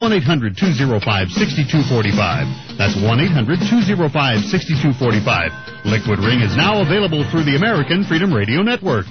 1-800-205-6245. That's 1-800-205-6245. Liquid Ring is now available through the American Freedom Radio Network.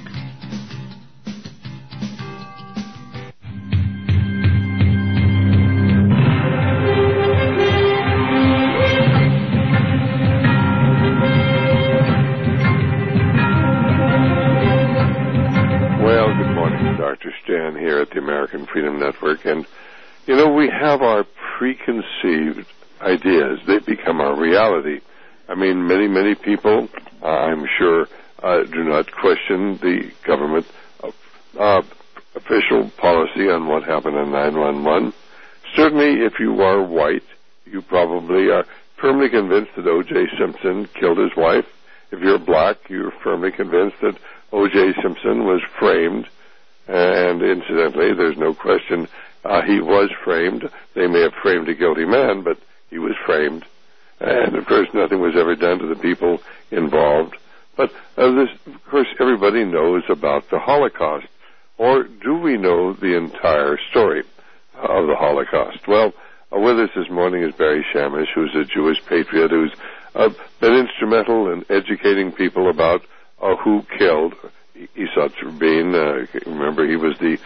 Well, good morning. Dr. Stan here at the American Freedom Network. And, you know, we have our preconceived ideas. They become our reality. I mean, many people, I'm sure, do not question the government official policy on what happened on 9/11. Certainly, if you are white, you probably are firmly convinced that O.J. Simpson killed his wife. If you're black, you're firmly convinced that O.J. Simpson was framed. And incidentally, there's no question he was framed. They may have framed a guilty man, but he was framed. And, of course, nothing was ever done to the people involved. But, of course, everybody knows about the Holocaust. Or do we know the entire story of the Holocaust? Well, with us this morning is Barry Shamish, who's a Jewish patriot who's been instrumental in educating people about who killed Yitzhak Rabin. Remember, he was the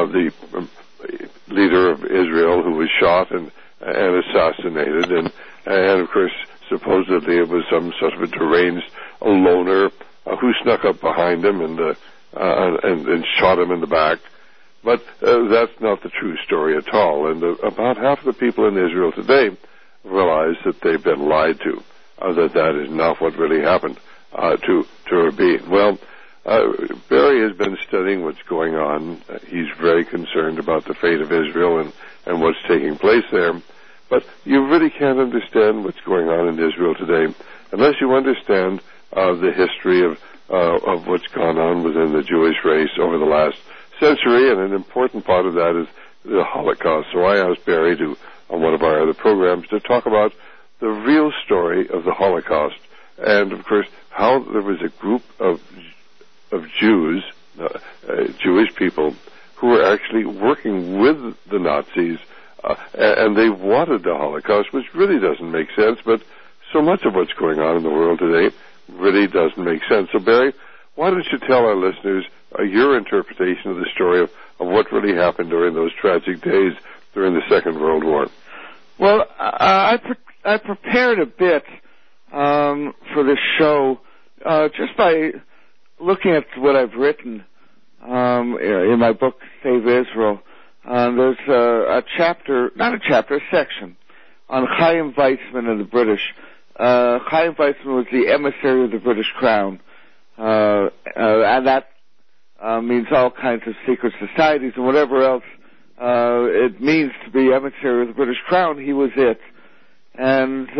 leader of Israel who was shot and assassinated, and of course, supposedly it was some sort of a deranged loner who snuck up behind him and shot him in the back. But that's not the true story at all. And about half the people in Israel today realize that they've been lied to, that is not what really happened to Rabin. Well, Barry has been studying what's going on. He's very concerned about the fate of Israel and what's taking place there. But you really can't understand what's going on in Israel today unless you understand the history of what's gone on within the Jewish race over the last century, and an important part of that is the Holocaust. So I asked Barry on one of our other programs to talk about the real story of the Holocaust, and of course how there was a group of Jews, Jewish people, who were actually working with the Nazis, and they wanted the Holocaust, which really doesn't make sense, but so much of what's going on in the world today really doesn't make sense. So, Barry, why don't you tell our listeners your interpretation of the story of what really happened during those tragic days during the Second World War? Well, I prepared a bit for this show just by looking at what I've written in my book, Save Israel. There's a section on Chaim Weizmann and the British. Chaim Weizmann was the emissary of the British Crown, and that means all kinds of secret societies and whatever else it means to be emissary of the British Crown. He was it. And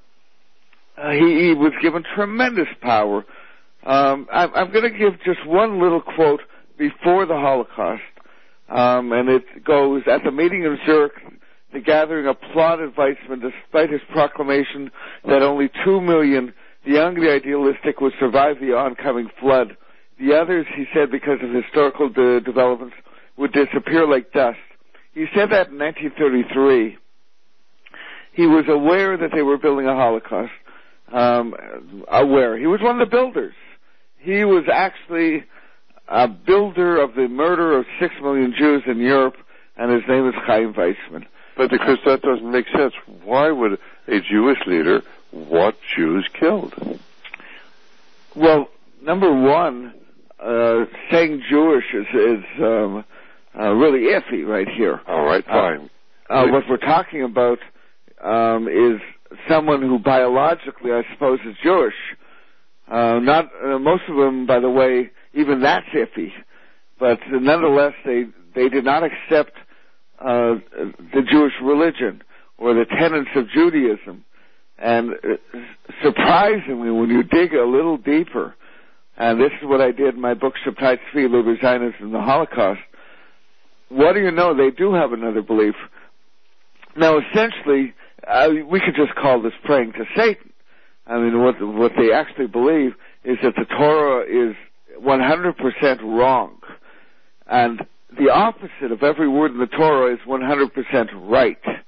he was given tremendous power. I'm going to give just one little quote before the Holocaust, and it goes, "At the meeting in Zurich, the gathering applauded Weizmann despite his proclamation that only 2 million, the young and the idealistic, would survive the oncoming flood. The others, he said, because of historical developments, would disappear like dust." He said that in 1933. He was aware that they were building a Holocaust. Aware. He was one of the builders. He was actually a builder of the murder of 6 million Jews in Europe, and his name is Chaim Weizmann. But because that doesn't make sense. Why would a Jewish leader want Jews killed? Well, number one, saying Jewish is really iffy right here. All right, fine. What we're talking about is someone who biologically, I suppose, is Jewish. Not most of them, by the way, even that's iffy. But nonetheless, they did not accept the Jewish religion or the tenets of Judaism. And surprisingly, when you dig a little deeper, and this is what I did in my book, Shabtai Tzvi, Liber Zionism and the Holocaust, what do you know? They do have another belief. Now, essentially, we could just call this praying to Satan. I mean, what they actually believe is that the Torah is 100% wrong. And the opposite of every word in the Torah is 100% right.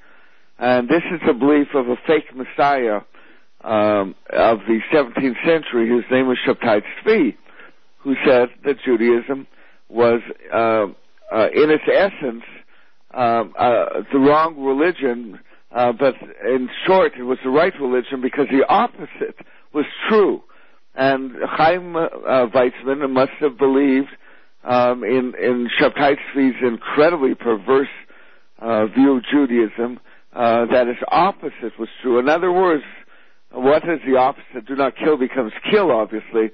And this is the belief of a fake Messiah of the 17th century, whose name was Shabtai Tzvi, who said that Judaism was, in its essence, the wrong religion, but in short, it was the right religion because the opposite was true. And Chaim Weizmann must have believed in Shabtai Tzvi's incredibly perverse view of Judaism, that its opposite was true. In other words, what is the opposite? Do not kill becomes kill, obviously.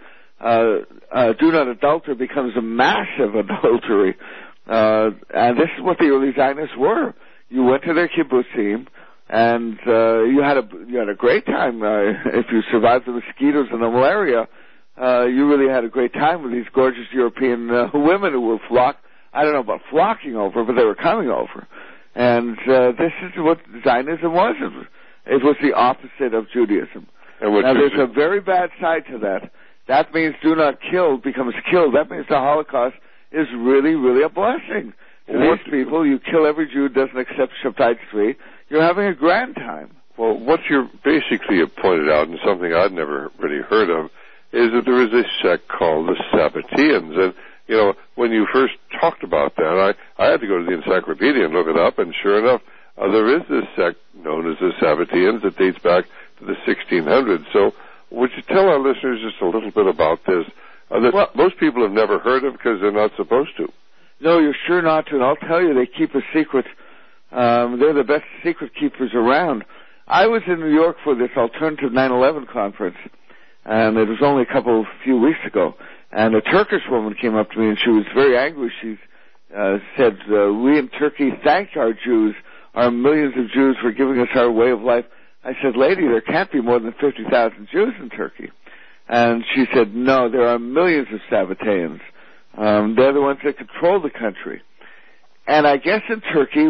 Do not adulter becomes a massive adultery. And this is what the early Zionists were. You went to their kibbutzim, and you had a great time. If you survived the mosquitoes and the malaria, you really had a great time with these gorgeous European women who were I don't know about flocking over, but they were coming over. And this is what Zionism was. It was the opposite of Judaism. Now, there's a very bad side to that. That means do not kill becomes killed. That means the Holocaust is really, really a blessing. To these people, you kill every Jew who doesn't accept Shabtai Tzvi. You're having a grand time. Well, what you basically have pointed out, and something I'd never really heard of, is that there is a sect called the Sabbateans. And, you know, when you first talked about that, I had to go to the encyclopedia and look it up, and sure enough, there is this sect known as the Sabbateans that dates back to the 1600s. So would you tell our listeners just a little bit about this? That most people have never heard of because they're not supposed to. No, you're sure not to, and I'll tell you, they keep a secret. They're the best secret keepers around. I was in New York for this Alternative 9/11 conference, and it was only a few weeks ago, and a Turkish woman came up to me, and she was very angry. She said, we in Turkey thank our Jews, our millions of Jews, for giving us our way of life. I said, lady, there can't be more than 50,000 Jews in Turkey. And she said, no, there are millions of Sabbateans. They're the ones that control the country. And I guess in Turkey,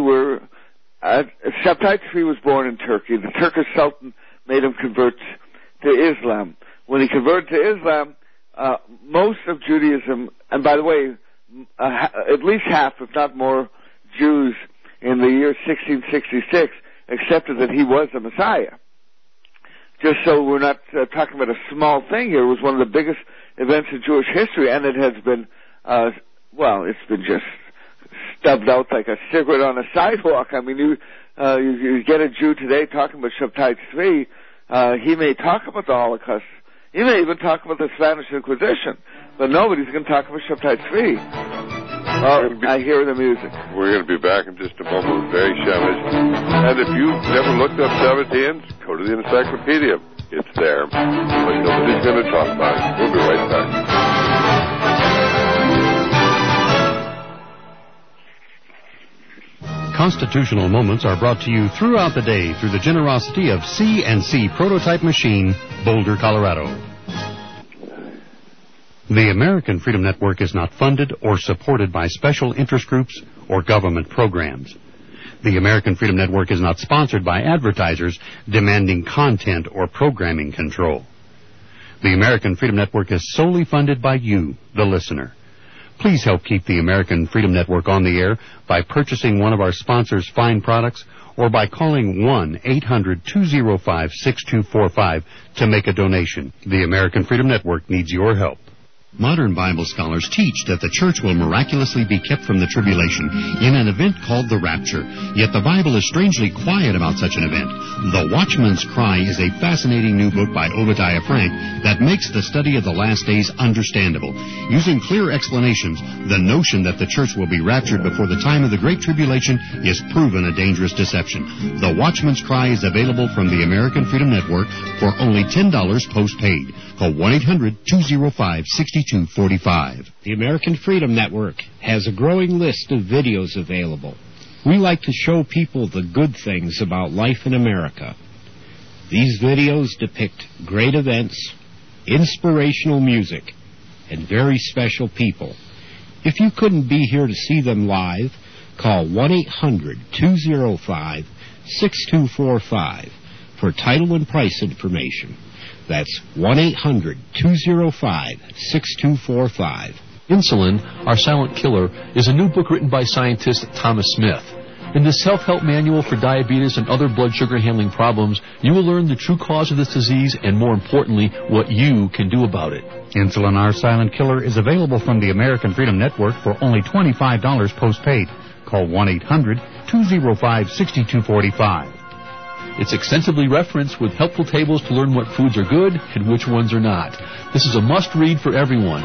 Shabtai Tzvi was born in Turkey. The Turkish Sultan made him convert to Islam. When he converted to Islam, most of Judaism, and by the way, at least half, if not more, Jews in the year 1666 accepted that he was the Messiah. Just so we're not talking about a small thing here, it was one of the biggest events in Jewish history, and it has been, it's been just stubbed out like a cigarette on a sidewalk. I mean, you get a Jew today talking about Shabtai Tzvi, he may talk about the Holocaust, he may even talk about the Spanish Inquisition, but nobody's going to talk about Shabtai Tzvi. I hear the music. We're going to be back in just a moment with Barry Shamish. And if you've never looked up Sabbateans, go to the encyclopedia. It's there. But nobody's going to talk about it. We'll be right back. Constitutional Moments are brought to you throughout the day through the generosity of C&C Prototype Machine, Boulder, Colorado. The American Freedom Network is not funded or supported by special interest groups or government programs. The American Freedom Network is not sponsored by advertisers demanding content or programming control. The American Freedom Network is solely funded by you, the listener. Please help keep the American Freedom Network on the air by purchasing one of our sponsors' fine products or by calling 1-800-205-6245 to make a donation. The American Freedom Network needs your help. Modern Bible scholars teach that the church will miraculously be kept from the tribulation in an event called the rapture. Yet the Bible is strangely quiet about such an event. The Watchman's Cry is a fascinating new book by Obadiah Frank that makes the study of the last days understandable. Using clear explanations, the notion that the church will be raptured before the time of the Great Tribulation is proven a dangerous deception. The Watchman's Cry is available from the American Freedom Network for only $10 postpaid. Call 1-800-205-6245. The American Freedom Network has a growing list of videos available. We like to show people the good things about life in America. These videos depict great events, inspirational music, and very special people. If you couldn't be here to see them live, call 1-800-205-6245 for title and price information. That's 1-800-205-6245. Insulin, Our Silent Killer, is a new book written by scientist Thomas Smith. In this self-help manual for diabetes and other blood sugar handling problems, you will learn the true cause of this disease and, more importantly, what you can do about it. Insulin R Silent Killer is available from the American Freedom Network for only $25 postpaid. Call 1-800-205-6245. It's extensively referenced with helpful tables to learn what foods are good and which ones are not. This is a must-read for everyone.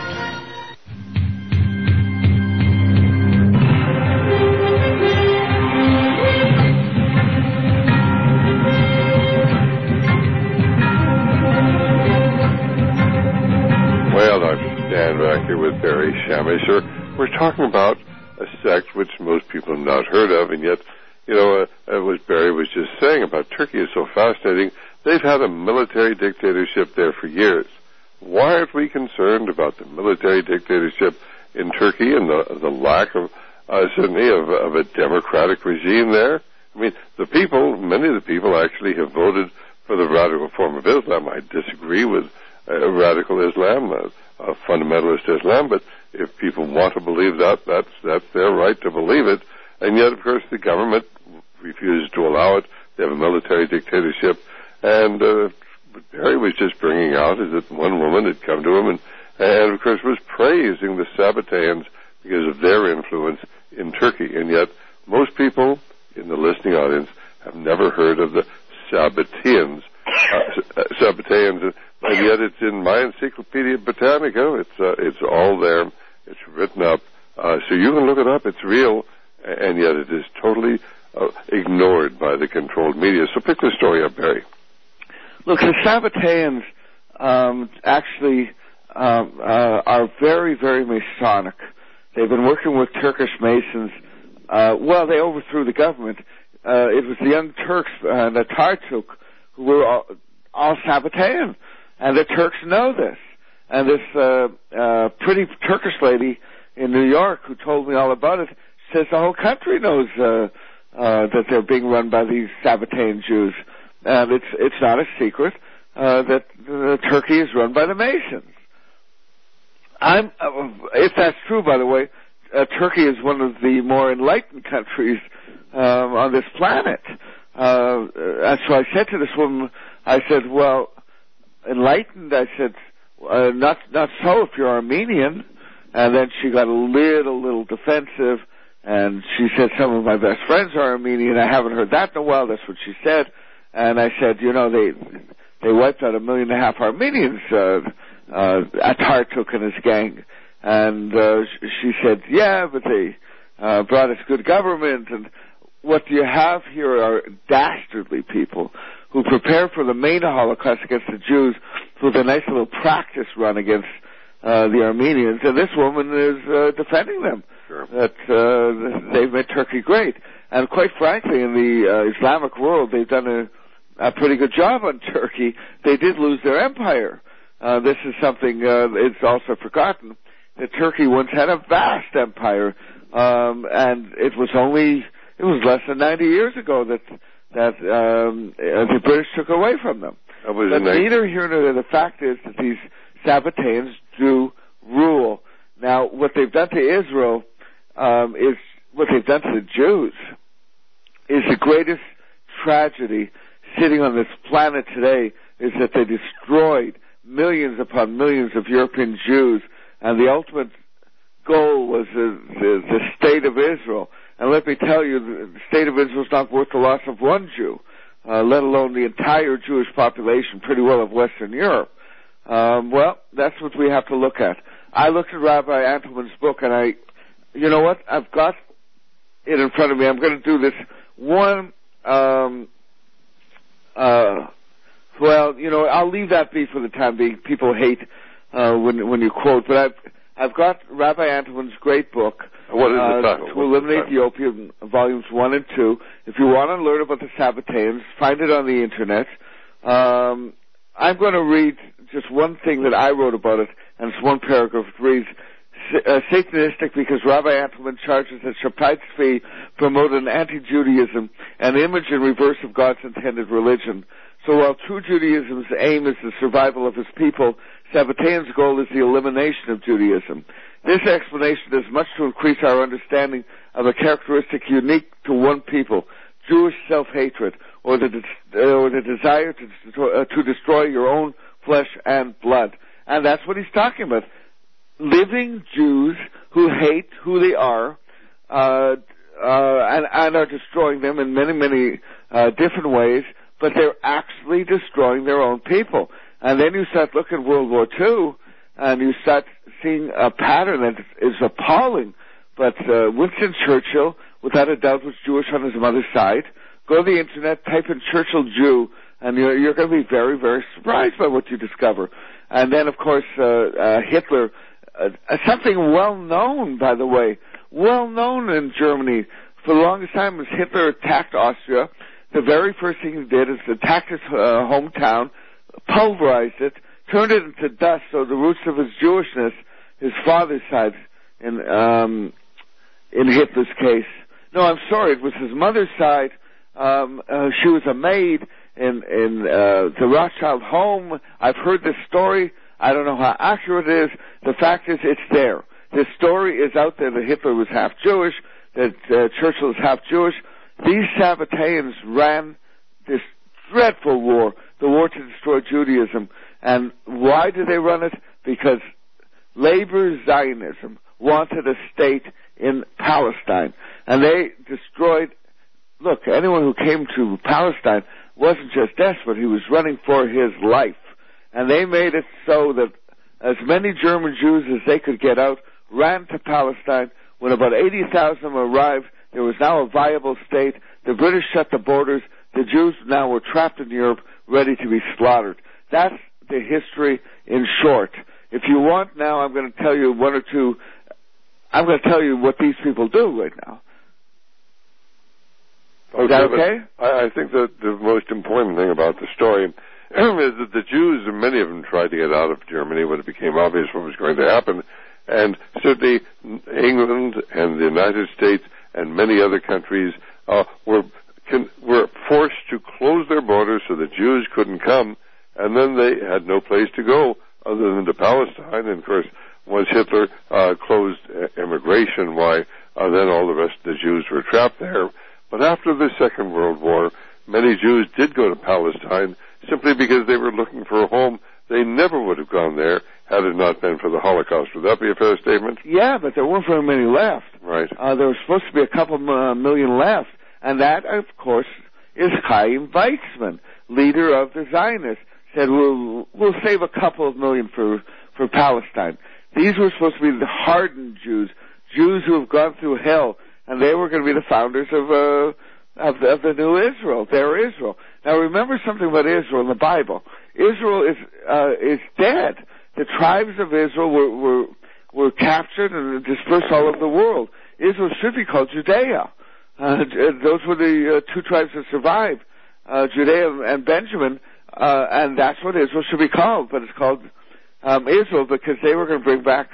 Well, I'm Dan back here with Barry Shamisher. We're talking about a sect which most people have not heard of, and yet, what Barry was just saying about Turkey is so fascinating. They've had a military dictatorship there for years. Why aren't we concerned about the military dictatorship in Turkey and the lack of, certainly, of a democratic regime there? I mean, many of the people actually have voted for the radical form of Islam. I disagree with radical Islam, fundamentalist Islam, but if people want to believe that, that's their right to believe it. And yet, of course, the government refuses to allow it. They have a military dictatorship. And what Barry was just bringing out is that one woman had come to him and of course, was praising the Sabbateans because of their influence in Turkey. And yet, most people in the listening audience have never heard of the Sabbateans. And yet it's in my Encyclopedia Britannica. It's all there. It's written up. So you can look it up. It's real. And yet it is totally ignored by the controlled media. So pick the story up, Barry. Look, the Sabbateans actually are very, very Masonic. They've been working with Turkish Masons. They overthrew the government. It was the Young Turks, the Tartuk, who were all Sabbatean. And the Turks know this. And this pretty Turkish lady in New York who told me all about it says the whole country knows that they're being run by these Sabbatean Jews. And it's not a secret that Turkey is run by the Masons. If that's true, by the way, Turkey is one of the more enlightened countries on this planet. And so I said to this woman, I said, well, enlightened? I said, not so if you're Armenian. And then she got a little defensive, and she said, some of my best friends are Armenian. I haven't heard that in a while. That's what she said. And I said, they wiped out 1.5 million Armenians, Atartuk and his gang. And she said, yeah, but they brought us good government. And what you have here are dastardly people who prepare for the main Holocaust against the Jews with a nice little practice run against the Armenians. And this woman is defending them. Sure. That they've made Turkey great. And quite frankly, in the Islamic world, they've done a pretty good job on Turkey. They did lose their empire. This is something it's also forgotten, that Turkey once had a vast empire, and it was less than 90 years ago that the British took away from them. But neither here nor there. The fact is that these Sabbateans do rule. Now, what they've done to Israel is what they've done to the Jews is the greatest tragedy sitting on this planet today, is that they destroyed millions upon millions of European Jews, and the ultimate goal was the state of Israel. And let me tell you, the state of Israel is not worth the loss of one Jew, let alone the entire Jewish population, pretty well of Western Europe. That's what we have to look at. I looked at Rabbi Antelman's book, and you know what? I've got it in front of me. I'm going to do this one. I'll leave that be for the time being. People hate when you quote, but I've got Rabbi Antelman's great book. What is the title? To Eliminate the Opium, volumes 1 and 2. If you want to learn about the Sabbateans, find it on the internet. I'm going to read just one thing that I wrote about it, and it's one paragraph. It reads, Satanistic because Rabbi Antelman charges that Shabtai Tzvi promoted an anti-Judaism, an image in reverse of God's intended religion. So while true Judaism's aim is the survival of his people, Sabbatean's goal is the elimination of Judaism. This explanation does much to increase our understanding of a characteristic unique to one people, Jewish self-hatred, or the desire to destroy your own flesh and blood. And that's what he's talking about. Living Jews who hate who they are, and are destroying them in many, many different ways, but they're actually destroying their own people. And then you start looking at World War II, and you start seeing a pattern that is appalling. But Winston Churchill, without a doubt, was Jewish on his mother's side. Go to the Internet, type in Churchill Jew, and you're going to be very, very surprised by what you discover. And then, of course, Hitler, something well-known, by the way, well-known in Germany for the longest time was Hitler attacked Austria. The very first thing he did is attack his hometown, pulverized it, turned it into dust, so the roots of his Jewishness, his father's side, in Hitler's case. No, I'm sorry, it was his mother's side. She was a maid in the Rothschild home. I've heard this story. I don't know how accurate it is. The fact is, it's there. This story is out there that Hitler was half Jewish, that Churchill is half Jewish. These Sabbateans ran this dreadful war, the war to destroy Judaism. And why did they run it? Because labor Zionism wanted a state in Palestine. And they destroyed, look, anyone who came to Palestine wasn't just desperate, he was running for his life. And they made it so that as many German Jews as they could get out ran to Palestine. When about 80,000 of them arrived, there was now a viable state. The British shut the borders. The Jews now were trapped in Europe, ready to be slaughtered. That's the history in short. If you want now, I'm going to tell you one or two. I'm going to tell you what these people do right now. Is that okay? I think that the most important thing about the story is that the Jews, and many of them tried to get out of Germany when it became obvious what was going to happen. And certainly England and the United States and many other countries were forced to close their borders so the Jews couldn't come, and then they had no place to go other than to Palestine. And of course, once Hitler closed immigration, then all the rest of the Jews were trapped there. But after the Second World War, many Jews did go to Palestine simply because they were looking for a home. They never would have gone there had it not been for the Holocaust. Would that be a fair statement? Yeah, but there weren't very many left. Right. There were supposed to be a couple million left. And that, of course, is Chaim Weizmann, leader of the Zionists, said, we'll save a couple of million for Palestine. These were supposed to be the hardened Jews, Jews who have gone through hell, and they were going to be the founders of the new Israel, their Israel. Now remember something about Israel in the Bible. Israel is dead. The tribes of Israel were captured and dispersed all over the world. Israel should be called Judea. Those were the two tribes that survived, Judea and Benjamin, and that's what Israel should be called. But it's called Israel because they were going to bring back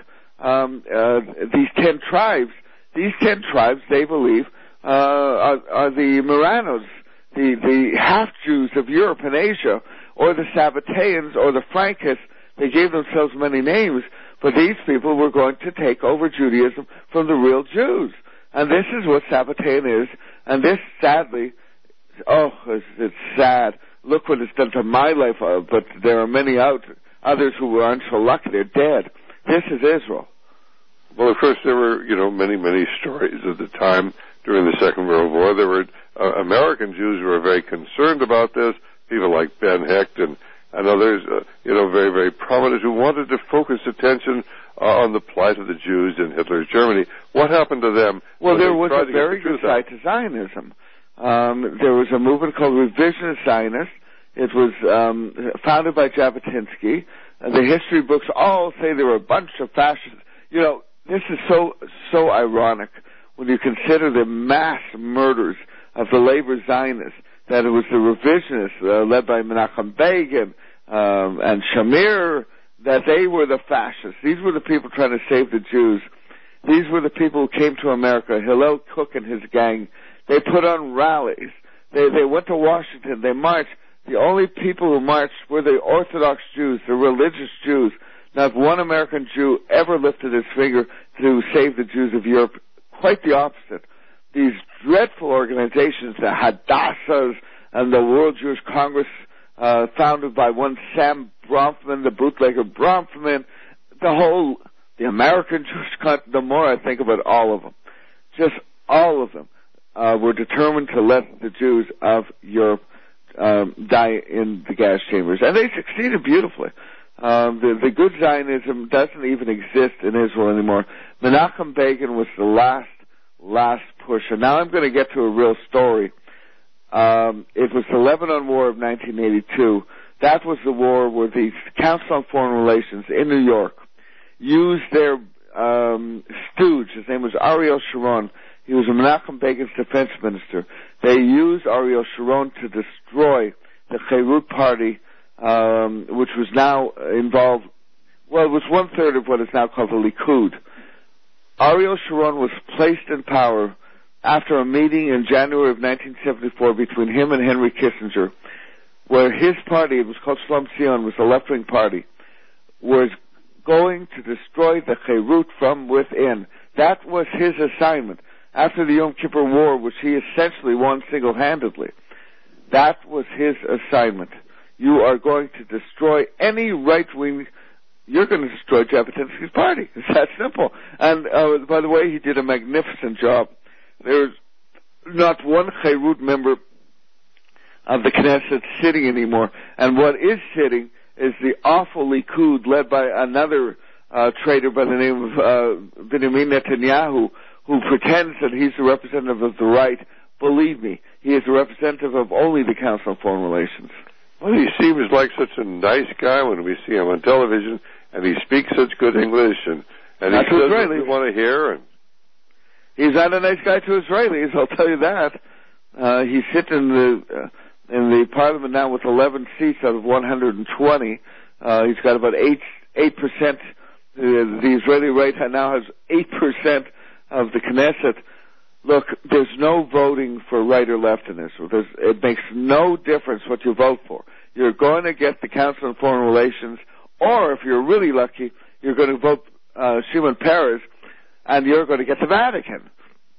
these 10 tribes. These 10 tribes, they believe, are the Marranos, the half-Jews of Europe and Asia, or the Sabbateans, or the Frankists. They gave themselves many names, but these people were going to take over Judaism from the real Jews. And this is what Sabbatean is, and this, sadly, it's sad. Look what it's done to my life, but there are many others who aren't so lucky. They're dead. This is Israel. Well, of course, there were, many, many stories at the time during the Second World War. There were American Jews who were very concerned about this, people like Ben Hecht and others, very, very prominent, who wanted to focus attention on the plight of the Jews in Hitler's Germany. What happened to them? Well, there was a very good side to Zionism. There was a movement called Revisionist Zionists. It was founded by Jabotinsky. The history books all say there were a bunch of fascists. This is so ironic when you consider the mass murders of the labor Zionists, that it was the revisionists led by Menachem Begin and Shamir, that they were the fascists. These were the people trying to save the Jews. These were the people who came to America, Hillel Cook and his gang. They put on rallies. They went to Washington. They marched. The only people who marched were the Orthodox Jews, the religious Jews. Not one American Jew ever lifted his finger to save the Jews of Europe. Quite the opposite. these dreadful organizations, the Hadassahs and the World Jewish Congress, founded by one Sam Bronfman, the bootlegger Bronfman, the American Jewish Congress. The more I think about all of them, just all of them, were determined to let the Jews of Europe die in the gas chambers. And they succeeded beautifully. The good Zionism doesn't even exist in Israel anymore. Menachem Begin was the last push. And now I'm going to get to a real story. It was the Lebanon War of 1982. That was the war where the Council on Foreign Relations in New York used their stooge. His name was Ariel Sharon. He was a Menachem Begin's defense minister. They used Ariel Sharon to destroy the Cherut Party, which was now involved, well, it was 1/3 of what is now called the Likud. Ariel Sharon was placed in power after a meeting in January of 1974 between him and Henry Kissinger, where his party, it was called Shalom Zion, was a left-wing party, was going to destroy the Cherut from within. That was his assignment. After the Yom Kippur War, which he essentially won single-handedly, that was his assignment. You are going to destroy any right-wing, you're going to destroy Jabotinsky's party. It's that simple. And, by the way, he did a magnificent job. There's not one Cherut member of the Knesset sitting anymore. And what is sitting is the awful Likud led by another traitor by the name of Benjamin Netanyahu, who pretends that he's the representative of the right. Believe me, he is a representative of only the Council on Foreign Relations. Well, he seems like such a nice guy when we see him on television, and he speaks such good English, and he says what we want to hear. And he's not a nice guy to Israelis, I'll tell you that. He sits in the parliament now with 11 seats out of 120. He's got about 8%. The Israeli right now has 8% of the Knesset. Look, there's no voting for right or left in Israel. It makes no difference what you vote for. You're going to get the Council on Foreign Relations, or if you're really lucky, you're going to vote Shimon Peres, and you're going to get the Vatican.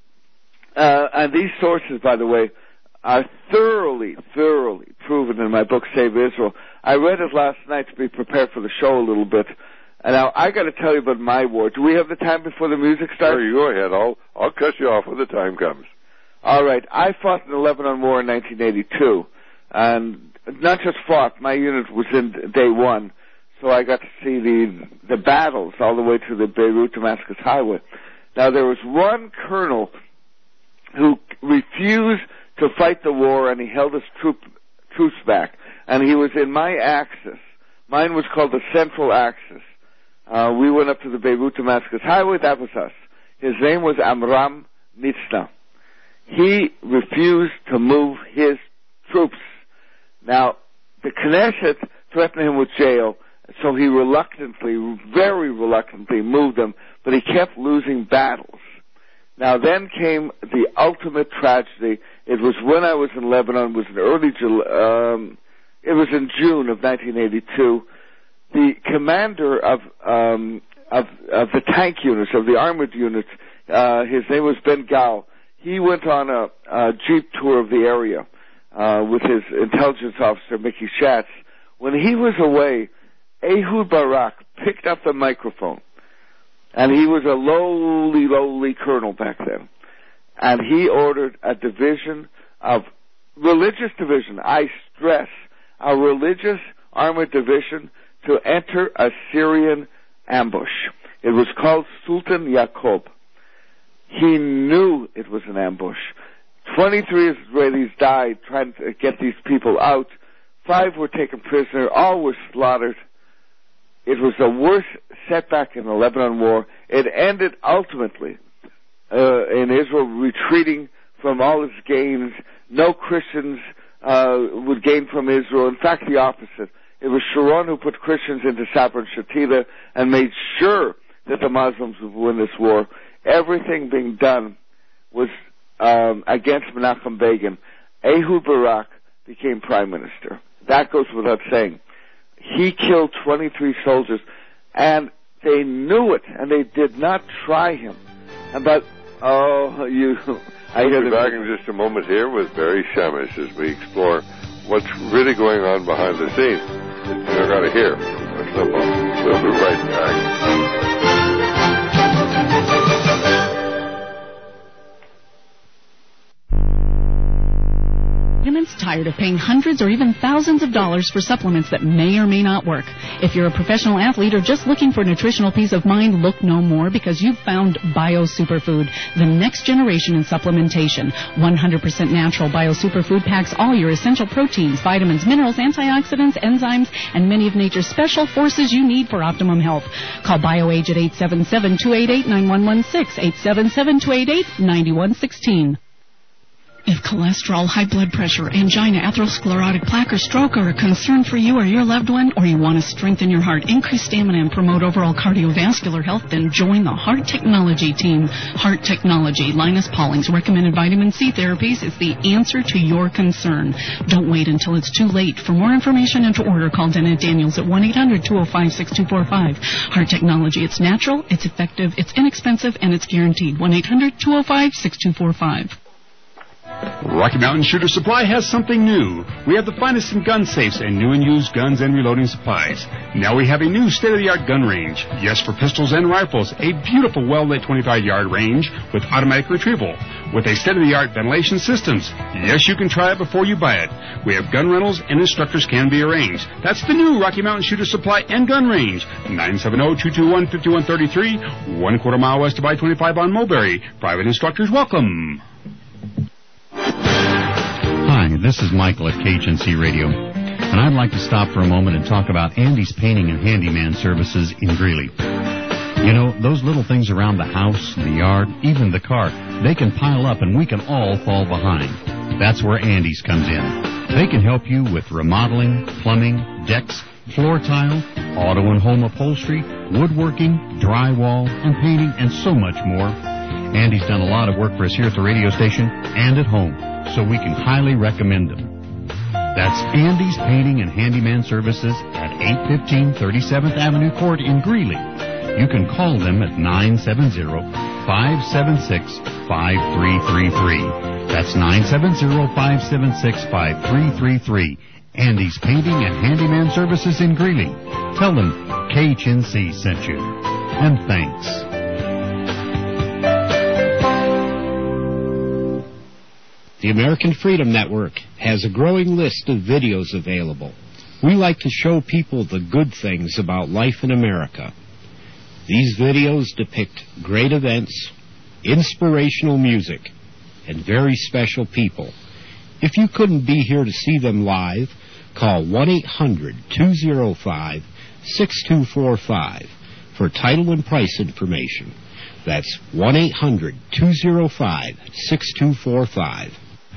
And these sources, by the way, are thoroughly proven in my book, Save Israel. I read it last night to be prepared for the show a little bit. And now I got to tell you about my war. Do we have the time before the music starts? Sure, you go ahead. I'll cut you off when the time comes. All right. I fought in the Lebanon War in 1982, and not just fought. My unit was in day one, so I got to see the battles all the way to the Beirut-Damascus highway. Now there was one colonel who refused to fight the war, and he held his troops back, and he was in my axis. Mine was called the Central Axis. We went up to the Beirut-Damascus highway. That was us. His name was Amram Mitzna. He refused to move his troops. Now, the Knesset threatened him with jail, so he very reluctantly moved them, but he kept losing battles. Now, then came the ultimate tragedy. It was when I was in Lebanon. It was in June of 1982. The commander of the tank units, of the armored units, his name was Ben Gal. He went on a jeep tour of the area with his intelligence officer, Mickey Schatz. When he was away, Ehud Barak picked up the microphone, and he was a lowly colonel back then, and he ordered a religious division, I stress, a religious armored division, to enter a Syrian ambush. It was called Sultan Yaqub. He knew it was an ambush. 23 Israelis died trying to get these people out. 5 were taken prisoner. All were slaughtered. It was the worst setback in the Lebanon War. It ended ultimately in Israel retreating from all its gains. No Christians would gain from Israel. In fact, the opposite. It was Sharon who put Christians into Sabra and Shatila and made sure that the Muslims would win this war. Everything being done was against Menachem Begin. Ehud Barak became prime minister. That goes without saying. He killed 23 soldiers, and they knew it, and they did not try him. But Oh, I We'll hear be back in just a moment here with Barry Shamish as we explore what's really going on behind the scenes that you're going to hear. We'll be right back. Tired of paying hundreds or even thousands of dollars for supplements that may or may not work? If you're a professional athlete or just looking for nutritional peace of mind, look no more, because you've found Bio Superfood, the next generation in supplementation. 100% natural Bio Superfood packs all your essential proteins, vitamins, minerals, antioxidants, enzymes, and many of nature's special forces you need for optimum health. Call BioAge at 877-288-9116, 877-288-9116. If cholesterol, high blood pressure, angina, atherosclerotic plaque, or stroke are a concern for you or your loved one, or you want to strengthen your heart, increase stamina, and promote overall cardiovascular health, then join the Heart Technology team. Heart Technology, Linus Pauling's recommended vitamin C therapies, is the answer to your concern. Don't wait until it's too late. For more information and to order, call Dennett Daniels at 1-800-205-6245. Heart Technology, it's natural, it's effective, it's inexpensive, and it's guaranteed. 1-800-205-6245. Rocky Mountain Shooter Supply has something new. We have the finest in gun safes and new and used guns and reloading supplies. Now we have a new state-of-the-art gun range. Yes, for pistols and rifles. A beautiful, well-lit 25-yard range with automatic retrieval. With a state-of-the-art ventilation systems. Yes, you can try it before you buy it. We have gun rentals and instructors can be arranged. That's the new Rocky Mountain Shooter Supply and Gun Range. 970-221-5133, 1/4 mile west of I-25 on Mulberry. Private instructors welcome. Hi, this is Michael at KHNC Radio, and I'd like to stop for a moment and talk about Andy's Painting and Handyman Services in Greeley. You know, those little things around the house, the yard, even the car, they can pile up and we can all fall behind. That's where Andy's comes in. They can help you with remodeling, plumbing, decks, floor tile, auto and home upholstery, woodworking, drywall, and painting, and so much more. Andy's done a lot of work for us here at the radio station and at home, so we can highly recommend them. That's Andy's Painting and Handyman Services at 815 37th Avenue Court in Greeley. You can call them at 970-576-5333. That's 970-576-5333. Andy's Painting and Handyman Services in Greeley. Tell them KHNC sent you. And thanks. The American Freedom Network has a growing list of videos available. We like to show people the good things about life in America. These videos depict great events, inspirational music, and very special people. If you couldn't be here to see them live, call 1-800-205-6245 for title and price information. That's 1-800-205-6245.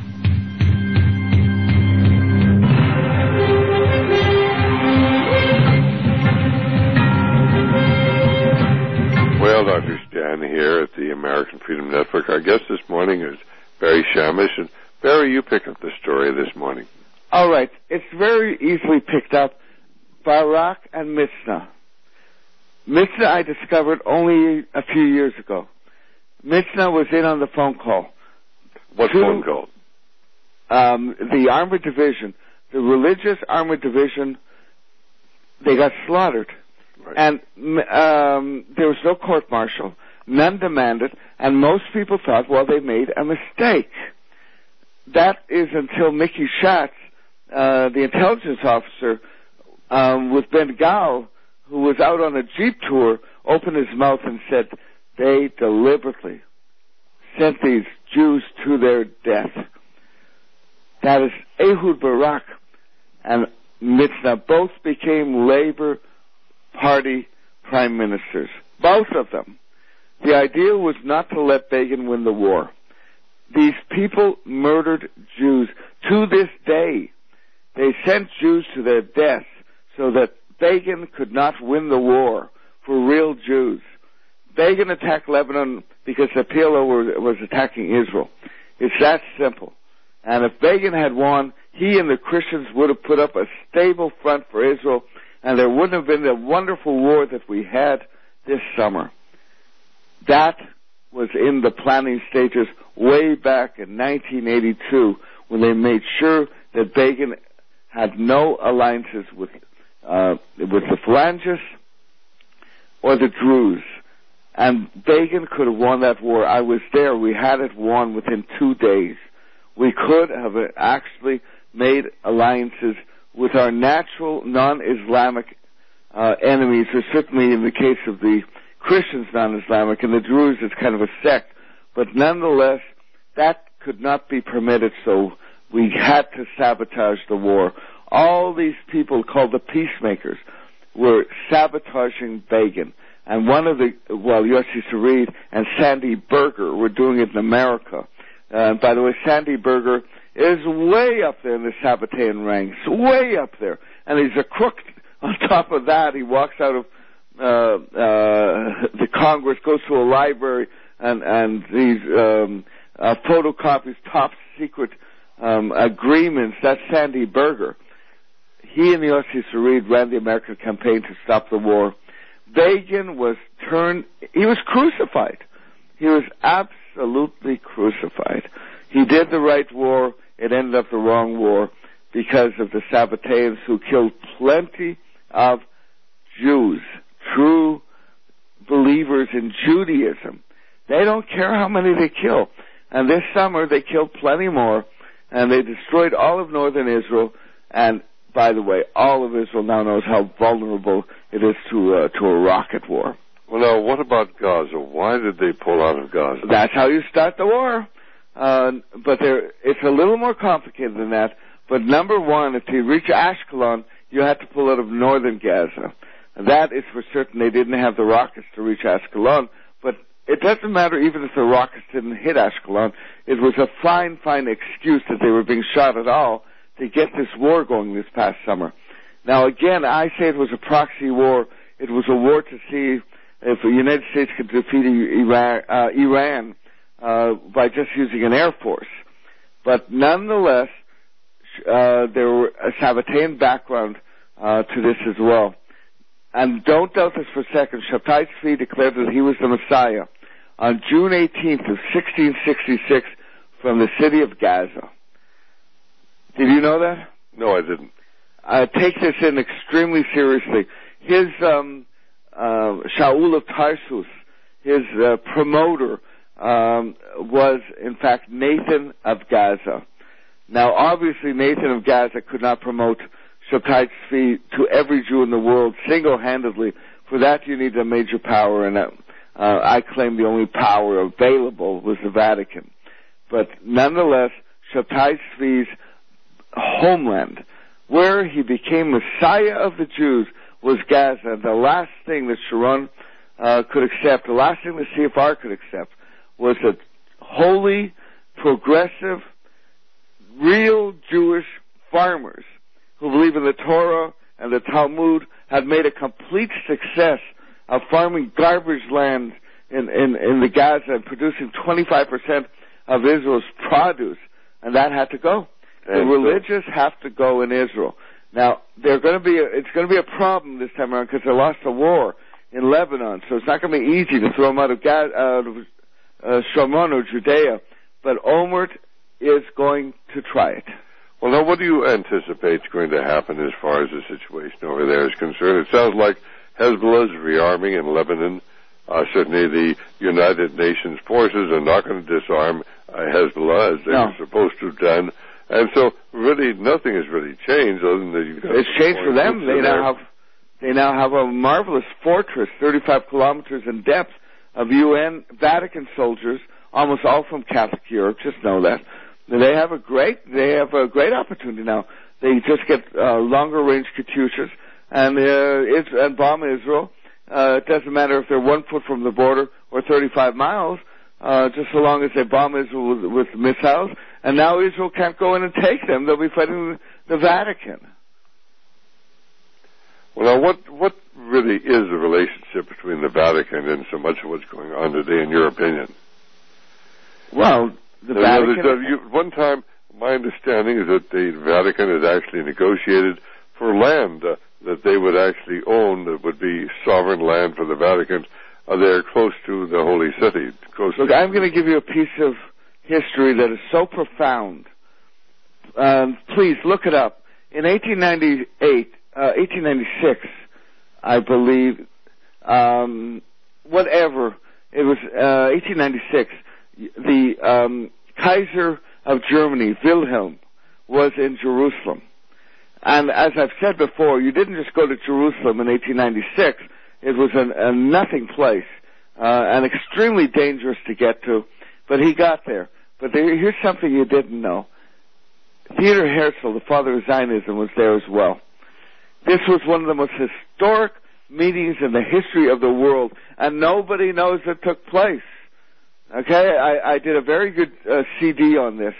Well, Dr. Stan here at the American Freedom Network. Our guest this morning is Barry Shamish. And Barry, you pick up the story this morning. All right. It's very easily picked up. Barak and Mitzna. Mitzna I discovered only a few years ago. Mitzna was in on the phone call. What phone call? The Armored Division, the religious Armored Division, they got slaughtered. Right. And there was no court-martial, none demanded, and most people thought, well, they made a mistake. That is until Mickey Schatz, the intelligence officer with Ben Gal, who was out on a Jeep tour, opened his mouth and said, they deliberately sent these Jews to their death. That is Ehud Barak and Mitzna both became Labor Party prime ministers. Both of them. The idea was not to let Begin win the war. These people murdered Jews. To this day, they sent Jews to their death so that Begin could not win the war for real Jews. Begin attacked Lebanon because the PLO was attacking Israel. It's that simple. And if Begin had won, he and the Christians would have put up a stable front for Israel, and there wouldn't have been the wonderful war that we had this summer. That was in the planning stages way back in 1982 when they made sure that Begin had no alliances with the Phalangists or the Druze. And Begin could have won that war. I was there. We had it won within 2 days. We could have actually made alliances with our natural non-Islamic enemies, or certainly in the case of the Christians non-Islamic, and the Druze is kind of a sect. But nonetheless, that could not be permitted, so we had to sabotage the war. All these people called the peacemakers were sabotaging Begin. And one of Yossi Sarid and Sandy Berger were doing it in America. By the way, Sandy Berger is way up there in the Sabbatean ranks, way up there. And he's a crook. On top of that, he walks out of the Congress, goes to a library, and these photocopies top secret agreements. That's Sandy Berger. He and Yossi Sarid ran the American campaign to stop the war. Begin was he was crucified. He was absolutely crucified. He did the right war. It ended up the wrong war because of the Sabbateans who killed plenty of Jews, true believers in Judaism. They don't care how many they kill. And this summer they killed plenty more, and they destroyed all of northern Israel. And by the way, all of Israel now knows how vulnerable it is to a rocket war. Well, now, what about Gaza? Why did they pull out of Gaza? That's how you start the war. But it's a little more complicated than that. But number one, if you reach Ashkelon, you had to pull out of northern Gaza. And that is for certain. They didn't have the rockets to reach Ashkelon. But it doesn't matter even if the rockets didn't hit Ashkelon. It was a fine excuse that they were being shot at all to get this war going this past summer. Now, again, I say it was a proxy war. It was a war to see if the United States could defeat Iran by just using an air force. But nonetheless, there were a Sabbatean background to this as well. And don't doubt this for a second. Shabtai Tzvi declared that he was the Messiah on June 18th of 1666 from the city of Gaza. Did you know that? No, I didn't. Take this in extremely seriously. His Shaul of Tarsus, his promoter, was in fact Nathan of Gaza. Now, obviously, Nathan of Gaza could not promote Shabtai Tzvi to every Jew in the world single-handedly. For that, you need a major power, and I claim the only power available was the Vatican. But nonetheless, Shabtai Tzvi's homeland, where he became Messiah of the Jews, was Gaza. The last thing that Sharon could accept, the last thing the CFR could accept, was that holy, progressive, real Jewish farmers who believe in the Torah and the Talmud had made a complete success of farming garbage land in the Gaza and producing 25% of Israel's produce, and that had to go. The religious have to go in Israel. Now, it's going to be a problem this time around because they lost a war in Lebanon, so it's not going to be easy to throw them out of Shomron or Judea. But Olmert is going to try it. Well, now, what do you anticipate is going to happen as far as the situation over there is concerned? It sounds like Hezbollah is rearming in Lebanon. Certainly the United Nations forces are not going to disarm Hezbollah as they were supposed to have done. And so, really, nothing has really changed other than that you've got... It's changed for them. They now have a marvelous fortress, 35 kilometers in depth, of UN Vatican soldiers, almost all from Catholic Europe. Just know that. They have a great opportunity now. They just get longer range Katyushas and bomb Israel. It doesn't matter if they're 1 foot from the border or 35 miles, just so long as they bomb Israel with missiles. And now Israel can't go in and take them. They'll be fighting the Vatican. Well, now, what really is the relationship between the Vatican and so much of what's going on today, in your opinion? Well, the Vatican... One time, my understanding is that the Vatican has actually negotiated for land that they would actually own, that would be sovereign land for the Vatican, there close to the holy city. Look, I'm going to give you a piece of history that is so profound. Please look it up. In 1896, I believe, whatever, it was 1896, the Kaiser of Germany, Wilhelm, was in Jerusalem. And as I've said before, you didn't just go to Jerusalem in 1896. It was a nothing place, and extremely dangerous to get to, but he got there. But here's something you didn't know. Theodor Herzl, the father of Zionism, was there as well. This was one of the most historic meetings in the history of the world, and nobody knows it took place. Okay, I did a very good CD on this,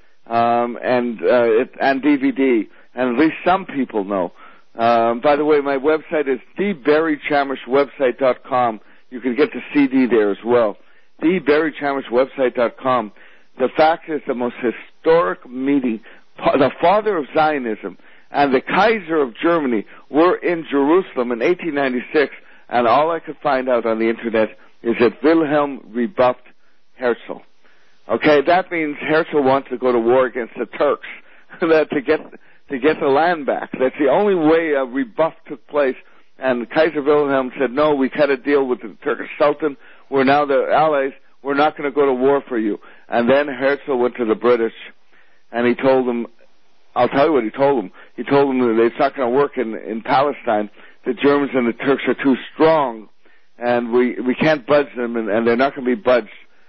and DVD, and at least some people know. By the way, my website is thebarrychamishwebsite.com. You can get the CD there as well. thebarrychamishwebsite.com. The fact is, the most historic meeting, the father of Zionism and the Kaiser of Germany were in Jerusalem in 1896, and all I could find out on the internet is that Wilhelm rebuffed Herzl. Okay, that means Herzl wants to go to war against the Turks to get the land back. That's the only way a rebuff took place. And Kaiser Wilhelm said, no, we cut a deal with the Turkish Sultan. We're now the allies. We're not going to go to war for you. And then Herzl went to the British, and he told them, I'll tell you what he told them. He told them that it's not going to work in Palestine. The Germans and the Turks are too strong, and we can't budge them, and they're not going to be budged.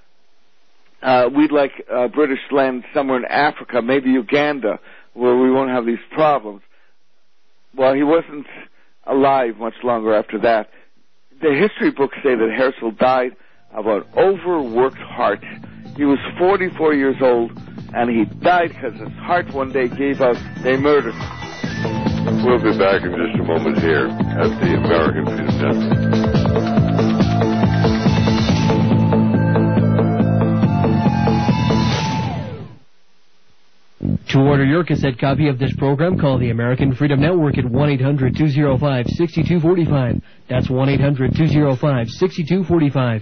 We'd like British land somewhere in Africa, maybe Uganda, where we won't have these problems. Well, he wasn't alive much longer after that. The history books say that Herzl died of an overworked heart. He was 44 years old, and he died because his heart one day gave out. They murdered him. We'll be back in just a moment here at the American Freedom Network. To order your cassette copy of this program, call the American Freedom Network at 1-800-205-6245. That's 1-800-205-6245.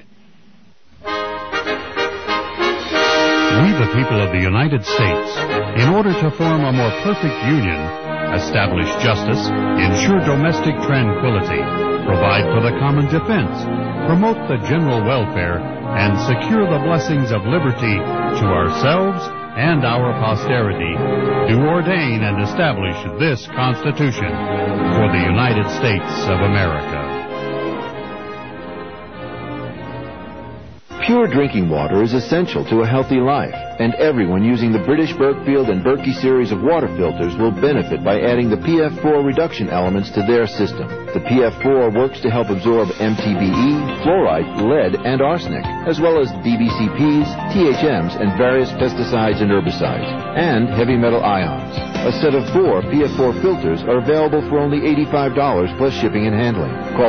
We, the people of the United States, in order to form a more perfect union, establish justice, ensure domestic tranquility, provide for the common defense, promote the general welfare, and secure the blessings of liberty to ourselves and our posterity, do ordain and establish this Constitution for the United States of America. Pure drinking water is essential to a healthy life, and everyone using the British Berkfield and Berkey series of water filters will benefit by adding the PF4 reduction elements to their system. The PF4 works to help absorb MTBE, fluoride, lead, and arsenic, as well as DBCPs, THMs, and various pesticides and herbicides, and heavy metal ions. A set of 4 PF4 filters are available for only $85 plus shipping and handling. Call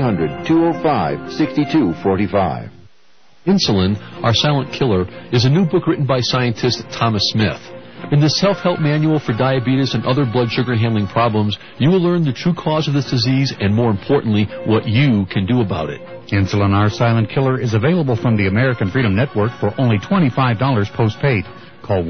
1-800-205-6245. Insulin, Our Silent Killer, is a new book written by scientist Thomas Smith. In this self-help manual for diabetes and other blood sugar handling problems, you will learn the true cause of this disease and, more importantly, what you can do about it. Insulin, Our Silent Killer is available from the American Freedom Network for only $25 postpaid. Call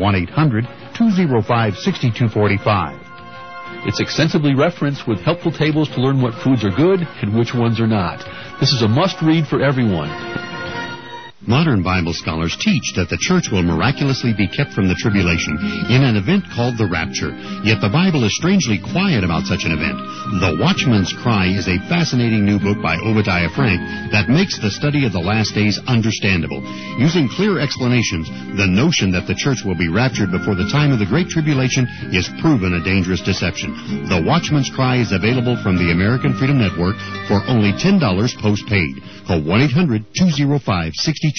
1-800-205-6245. It's extensively referenced with helpful tables to learn what foods are good and which ones are not. This is a must-read for everyone. Modern Bible scholars teach that the church will miraculously be kept from the tribulation in an event called the rapture. Yet the Bible is strangely quiet about such an event. The Watchman's Cry is a fascinating new book by Obadiah Frank that makes the study of the last days understandable. Using clear explanations, the notion that the church will be raptured before the time of the Great Tribulation is proven a dangerous deception. The Watchman's Cry is available from the American Freedom Network for only $10 postpaid. Call 1-800-205-6245.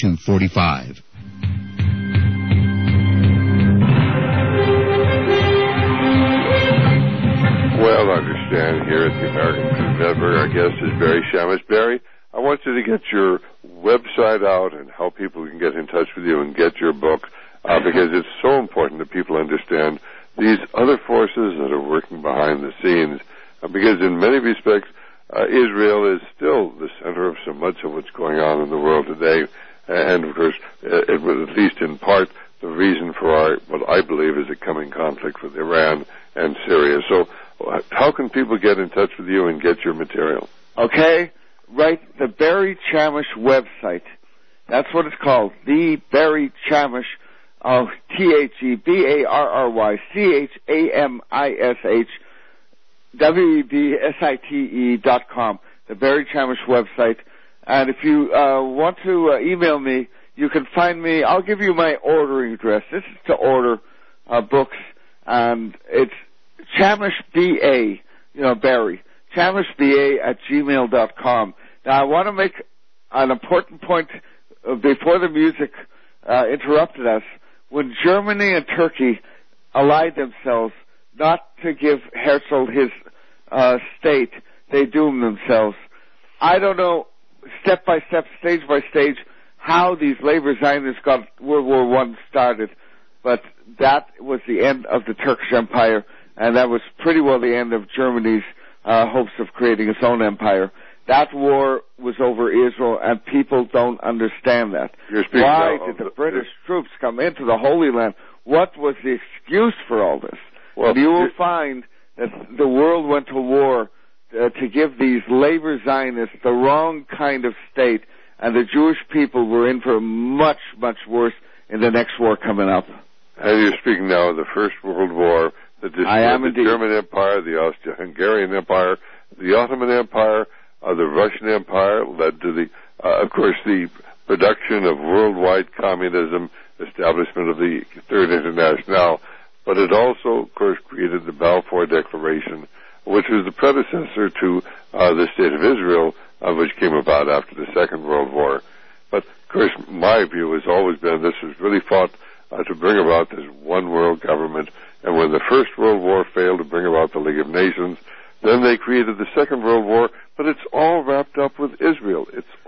Well, I understand here at the American Freedom Network, our guest is Barry Shamish. Barry, I want you to get your website out and how people can get in touch with you and get your book, because it's so important that people understand these other forces that are working behind the scenes, because in many respects, Israel is still the center of so much of what's going on in the world today. And, of course, it was at least in part the reason for what I believe is a coming conflict with Iran and Syria. So how can people get in touch with you and get your material? Okay, right, the Barry Chamish website. That's what it's called, the Barry Chamish, TheBarryChamish, WEBSITE.com, the Barry Chamish website. And if you want to email me, you can find me. I'll give you my ordering address. This is to order books, and it's Chamish BA, Barry, ChamishBA@gmail.com. Now, I want to make an important point before the music interrupted us. When Germany and Turkey allied themselves not to give Herzl his state, they doomed themselves. I don't know, step by step, stage by stage, how these labor Zionists got World War I started, but that was the end of the Turkish Empire, and that was pretty well the end of Germany's hopes of creating its own empire. That war was over Israel, and people don't understand that. Why did the British troops come into the Holy Land? What was the excuse for all this? Well, and you will find that the world went to war to give these labor Zionists the wrong kind of state, and the Jewish people were in for much, much worse in the next war coming up. And you're speaking now of the First World War, that destroyed the German Empire, the Austro-Hungarian Empire, the Ottoman Empire, the Russian Empire, led to the, of course, the production of worldwide communism, establishment of the Third Internationale, but it also, of course, created the Balfour Declaration, which was the predecessor to the State of Israel, which came about after the Second World War. But, of course, my view has always been this was really fought to bring about this one world government, and when the First World War failed to bring about the League of Nations, then they created the Second World War, but it's all wrapped up with Israel.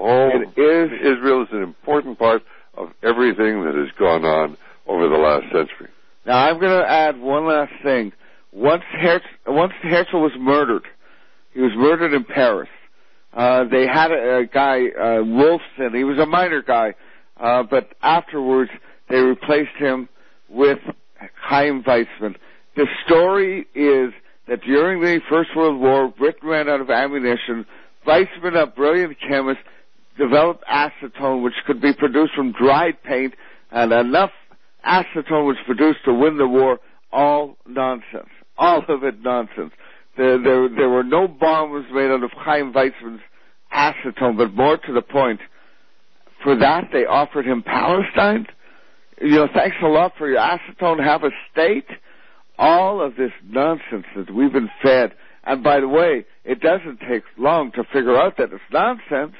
Israel is an important part of everything that has gone on over the last century. Now, I'm going to add one last thing. Once Herzl was murdered, he was murdered in Paris. They had a guy, Wolfson. He was a minor guy, but afterwards they replaced him with Chaim Weizmann. The story is that during the First World War, Britain ran out of ammunition. Weizmann, a brilliant chemist, developed acetone, which could be produced from dried paint, and enough acetone was produced to win the war. All nonsense. All of it nonsense. There were no bombs made out of Chaim Weizmann's acetone, but more to the point, for that they offered him Palestine. Thanks a lot for your acetone, have a state. All of this nonsense that we've been fed. And by the way, it doesn't take long to figure out that it's nonsense.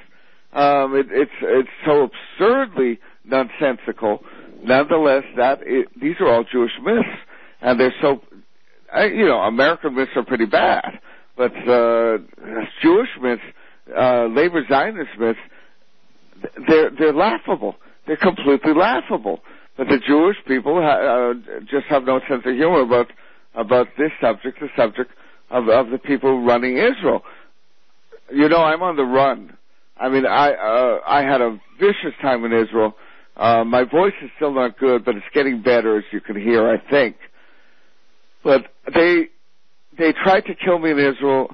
It's so absurdly nonsensical. Nonetheless, these are all Jewish myths, and they're so. American myths are pretty bad, but Jewish myths, labor Zionist myths, they're laughable. They're completely laughable. But the Jewish people just have no sense of humor about this subject, the subject of the people running Israel. I'm on the run. I mean, I had a vicious time in Israel. My voice is still not good, but it's getting better, as you can hear, I think. But they tried to kill me in Israel.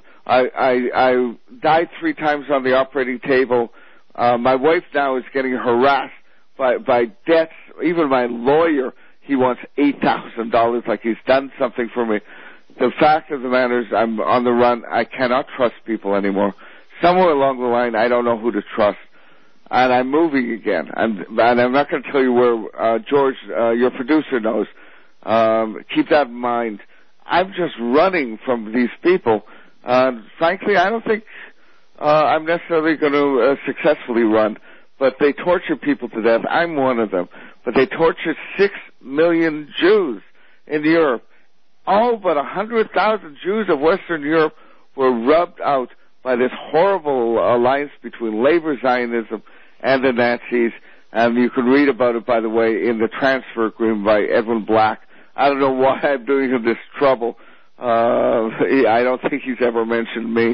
I died 3 times on the operating table. My wife now is getting harassed by debts. Even my lawyer, he wants $8,000, like he's done something for me. The fact of the matter is I'm on the run. I cannot trust people anymore. Somewhere along the line, I don't know who to trust. And I'm moving again. And I'm not going to tell you where. George, your producer, knows. Keep that in mind. I'm just running from these people. Frankly, I don't think I'm necessarily going to successfully run. But they torture people to death. I'm one of them. But they tortured 6 million Jews in Europe. All but 100,000 Jews of Western Europe were rubbed out by this horrible alliance between labor Zionism and the Nazis. And you can read about it, by the way, in the transfer agreement by Edwin Black. I don't know why I'm doing him this trouble. I don't think he's ever mentioned me.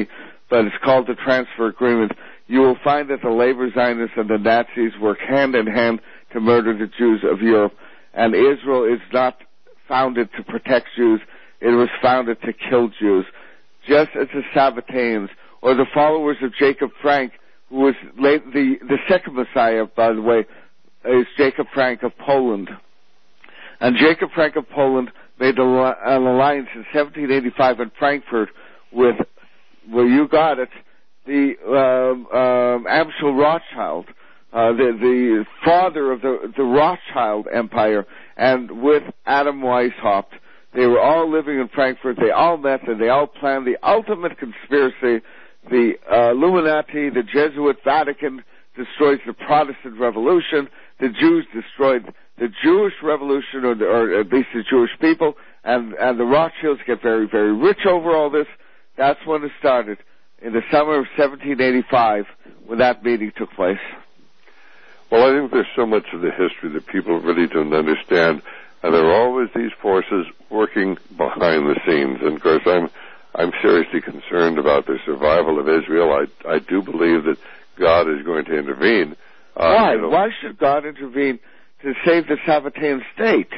but it's called the Transfer Agreement. You will find that the labor Zionists and the Nazis work hand in hand to murder the Jews of Europe, and Israel is not founded to protect Jews. It was founded to kill Jews. Just as the Sabbateans, or the followers of Jacob Frank, who was the second Messiah, by the way, is Jacob Frank of Poland. And Jacob Frank of Poland made an alliance in 1785 in Frankfurt with, well, you got it, the Amschel Rothschild, the father of the Rothschild Empire, and with Adam Weishaupt. They were all living in Frankfurt. They all met and they all planned the ultimate conspiracy. The Illuminati, the Jesuit Vatican destroys the Protestant Revolution. The Jews destroyed the Jewish Revolution, or at least the Jewish people, and the Rothschilds get very, very rich over all this. That's when it started, in the summer of 1785, when that meeting took place. Well, I think there's so much of the history that people really don't understand, and there are always these forces working behind the scenes. And of course, I'm seriously concerned about the survival of Israel. I do believe that God is going to intervene. Why? Why should God intervene to save the Sabbatean state?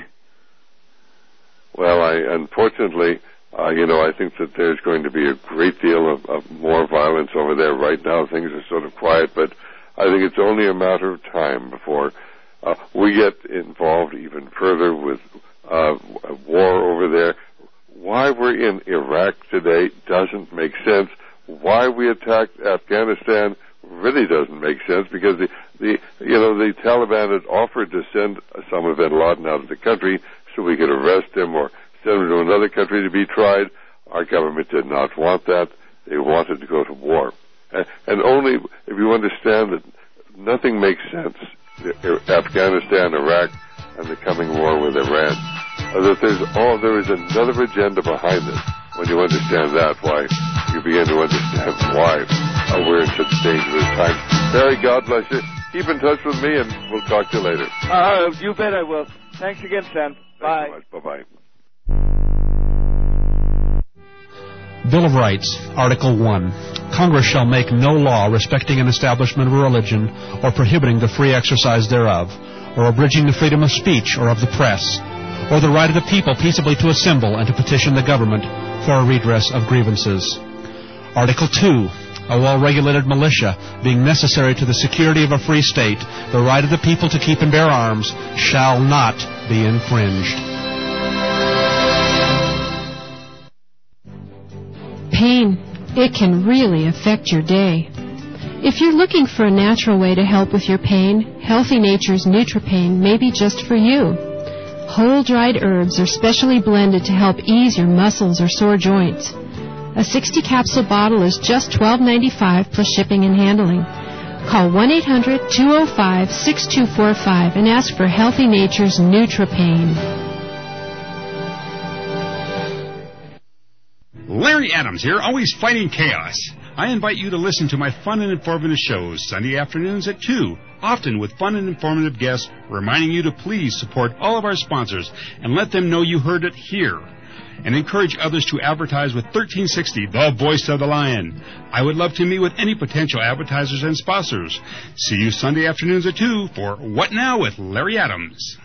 Well, unfortunately, I think that there's going to be a great deal of more violence over there. Right now, things are sort of quiet, but I think it's only a matter of time before we get involved even further with war over there. Why we're in Iraq today doesn't make sense. Why we attacked Afghanistan really doesn't make sense, because the Taliban had offered to send Osama bin Laden out of the country so we could arrest him or send him to another country to be tried. Our government did not want that. They wanted to go to war. And only if you understand that nothing makes sense, Afghanistan, Iraq, and the coming war with Iran, that there is another agenda behind this. When you understand that, why you begin to understand why we're in such dangerous times. Barry, God bless you. Keep in touch with me, and we'll talk to you later. You bet I will. Thanks again, Sam. Bye. Thanks so much. Bye-bye. Bill of Rights, Article 1. Congress shall make no law respecting an establishment of a religion or prohibiting the free exercise thereof, or abridging the freedom of speech or of the press, or the right of the people peaceably to assemble and to petition the government for a redress of grievances. Article 2. A well-regulated militia, being necessary to the security of a free state, the right of the people to keep and bear arms, shall not be infringed. Pain. It can really affect your day. If you're looking for a natural way to help with your pain, Healthy Nature's NutriPain may be just for you. Whole dried herbs are specially blended to help ease your muscles or sore joints. A 60-capsule bottle is just $12.95 plus shipping and handling. Call 1-800-205-6245 and ask for Healthy Nature's NutriPain. Larry Adams here, always fighting chaos. I invite you to listen to my fun and informative shows Sunday afternoons at 2, often with fun and informative guests, reminding you to please support all of our sponsors and let them know you heard it here. And encourage others to advertise with 1360, the voice of the lion. I would love to meet with any potential advertisers and sponsors. See you Sunday afternoons at 2 for What Now with Larry Adams.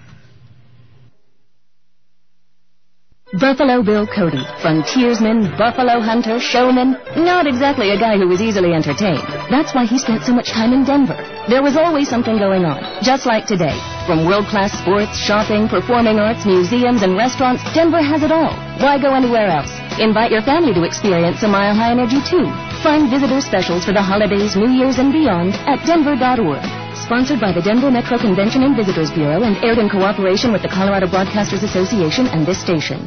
Buffalo Bill Cody, frontiersman, buffalo hunter, showman, not exactly a guy who was easily entertained. That's why he spent so much time in Denver. There was always something going on, just like today. From world-class sports, shopping, performing arts, museums, and restaurants, Denver has it all. Why go anywhere else? Invite your family to experience a Mile High Energy too. Find visitor specials for the holidays, New Year's, and beyond at denver.org. Sponsored by the Denver Metro Convention and Visitors Bureau and aired in cooperation with the Colorado Broadcasters Association and this station.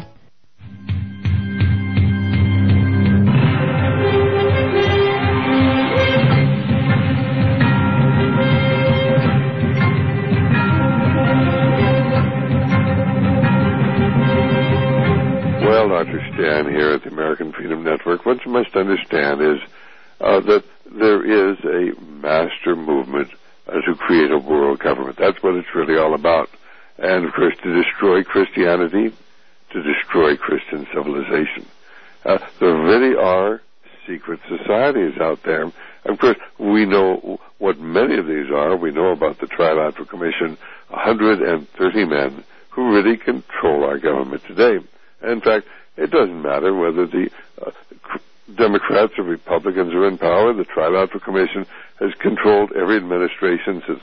Dr. Stan here at the American Freedom Network. What you must understand is that there is a master movement to create a world government. That's what it's really all about. And, of course, to destroy Christianity, to destroy Christian civilization. There really are secret societies out there. Of course, we know what many of these are. We know about the Trilateral Commission, 130 men who really control our government today. In fact, it doesn't matter whether the Democrats or Republicans are in power. The Trilateral Commission has controlled every administration since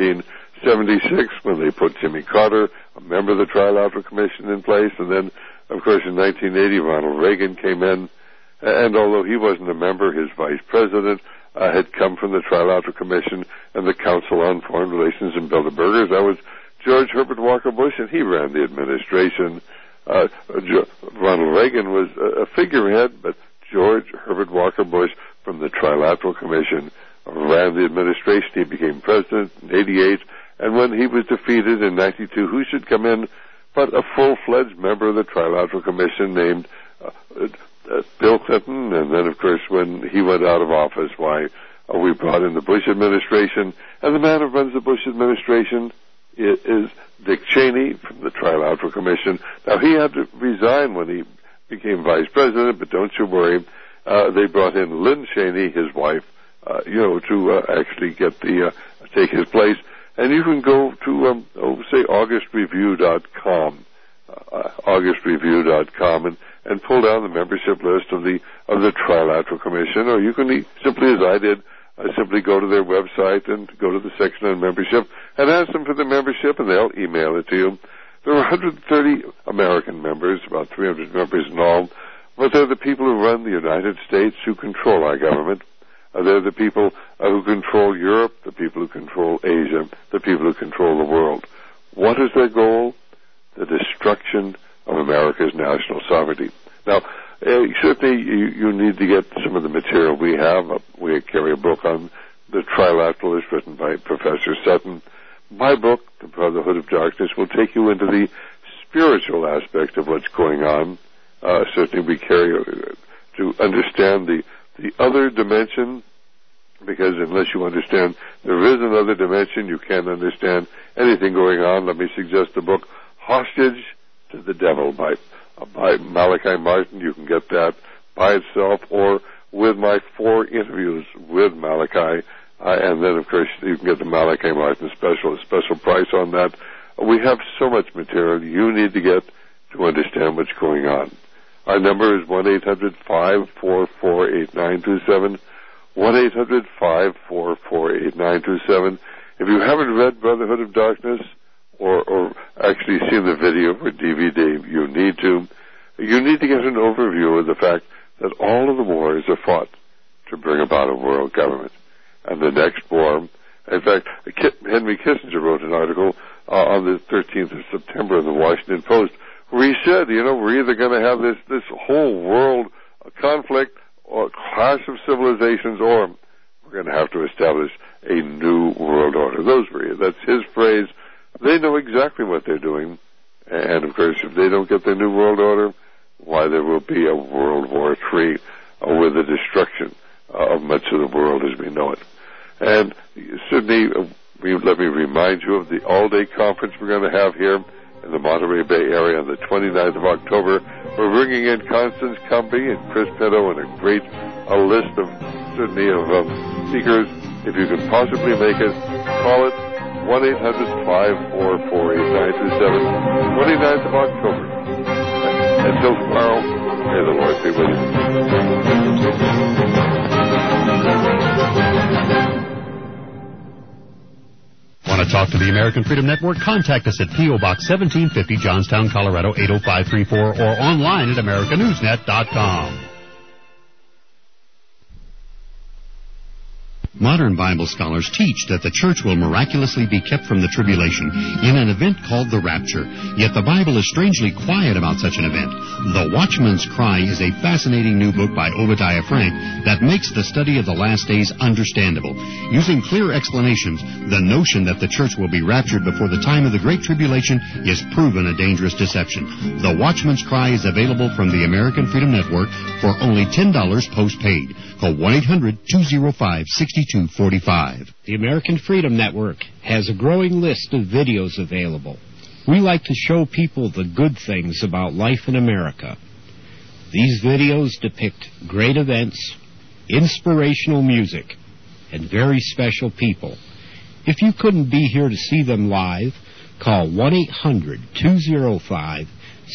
1976 when they put Jimmy Carter, a member of the Trilateral Commission, in place. And then, of course, in 1980, Ronald Reagan came in. And although he wasn't a member, his vice president had come from the Trilateral Commission and the Council on Foreign Relations and Bilderbergers. That was George Herbert Walker Bush, and he ran the administration. Ronald Reagan was a figurehead, but George Herbert Walker Bush from the Trilateral Commission ran the administration. He became president in 88, and when he was defeated in 92, who should come in but a full-fledged member of the Trilateral Commission named Bill Clinton. And then, of course, when he went out of office, we brought in the Bush administration, and the man who runs the Bush administration is Dick Cheney from the Trilateral Commission. Now, he had to resign when he became vice president, but don't you worry, they brought in Lynn Cheney, his wife, to actually take his place. And you can go to, say, AugustReview.com, AugustReview.com, and pull down the membership list of the Trilateral Commission, or you can simply, as I did, simply go to their website and go to the section on membership and ask them for the membership, and they'll email it to you. There are 130 American members, about 300 members in all, but they're the people who run the United States, who control our government. They're the people who control Europe, the people who control Asia, the people who control the world. What is their goal? The destruction of America's national sovereignty. Now, certainly you need to get some of the material we have. We carry a book on the Trilateralists written by Professor Sutton. My book, The Brotherhood of Darkness, will take you into the spiritual aspect of what's going on. Certainly we carry to understand the other dimension, because unless you understand there is another dimension, you can't understand anything going on. Let me suggest the book Hostage to the Devil by Malachi Martin. You can get that by itself or with my 4 interviews with Malachi. And then, of course, you can get the Malachi Martin special price on that. We have so much material you need to get to understand what's going on. Our number is 1-800-544-8927, 1-800-544-8927. If you haven't read Brotherhood of Darkness or actually seen the video or DVD, you need to get an overview of the fact that all of the wars are fought to bring about a world government. And the next war, in fact, Henry Kissinger wrote an article on the 13th of September in the Washington Post where he said, we're either going to have this whole world conflict or clash of civilizations, or we're going to have to establish a new world order. That's his phrase. They know exactly what they're doing. And, of course, if they don't get their new world order, why, there will be a World War III with the destruction of much of the world as we know it. And certainly, let me remind you of the all-day conference we're going to have here in the Monterey Bay area on the 29th of October. We're bringing in Constance Cumbie and Chris Pinto and a great list of speakers. If you can possibly make it, call it 1-800-544-8927, 29th of October. Until tomorrow, may the Lord be with you. Want to talk to the American Freedom Network? Contact us at P.O. Box 1750, Johnstown, Colorado 80534, or online at AmericaNewsNet.com. Modern Bible scholars teach that the church will miraculously be kept from the tribulation in an event called the rapture. Yet the Bible is strangely quiet about such an event. The Watchman's Cry is a fascinating new book by Obadiah Frank that makes the study of the last days understandable. Using clear explanations, the notion that the church will be raptured before the time of the Great Tribulation is proven a dangerous deception. The Watchman's Cry is available from the American Freedom Network for only $10 postpaid. Call 1-800-205-6245. The American Freedom Network has a growing list of videos available. We like to show people the good things about life in America. These videos depict great events, inspirational music, and very special people. If you couldn't be here to see them live, call 1-800-205-8255